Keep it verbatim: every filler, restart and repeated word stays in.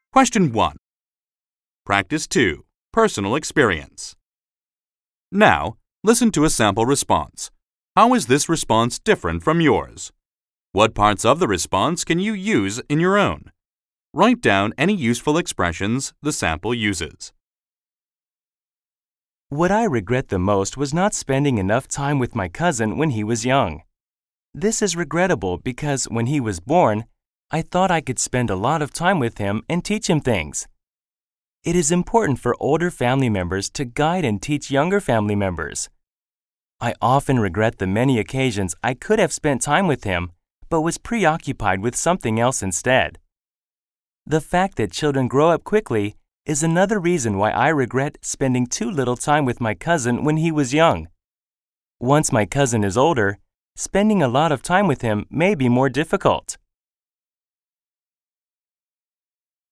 Question one. Practice two. Personal experience. Now, listen to a sample response. How is this response different from yours? What parts of the response can you use in your own? Write down any useful expressions the sample uses. What I regret the most was not spending enough time with my cousin when he was young. This is regrettable because when he was born, I thought I could spend a lot of time with him and teach him things. It is important for older family members to guide and teach younger family members. I often regret the many occasions I could have spent time with him, but was preoccupied with something else instead. The fact that children grow up quickly is another reason why I regret spending too little time with my cousin when he was young. Once my cousin is older, spending a lot of time with him may be more difficult.